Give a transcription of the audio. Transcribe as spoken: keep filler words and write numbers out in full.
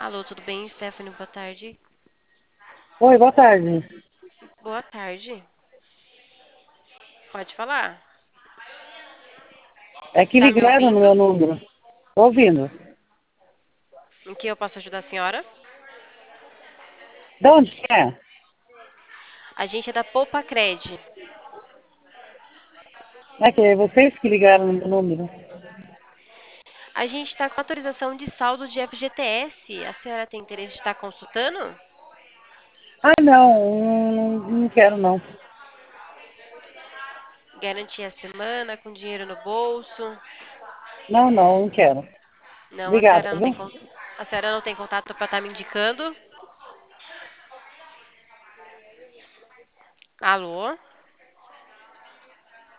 Alô, tudo bem, Stephanie? Boa tarde. Oi, boa tarde. Boa tarde. Pode falar? É que Tá me ligaram no meu ouvindo? número. Tô ouvindo. Em que eu posso ajudar a senhora? De onde que é? A gente é da Poupa Cred. É que é vocês que ligaram no meu número. A gente está com autorização de saldo de F G T S. A senhora tem interesse de estar consultando? Ah, não, não, não quero não. Garantia a semana com dinheiro no bolso. Não, não, não quero. Não, a Obrigada, senhora não tem, viu? con- a senhora não tem contato para estar me indicando? Alô?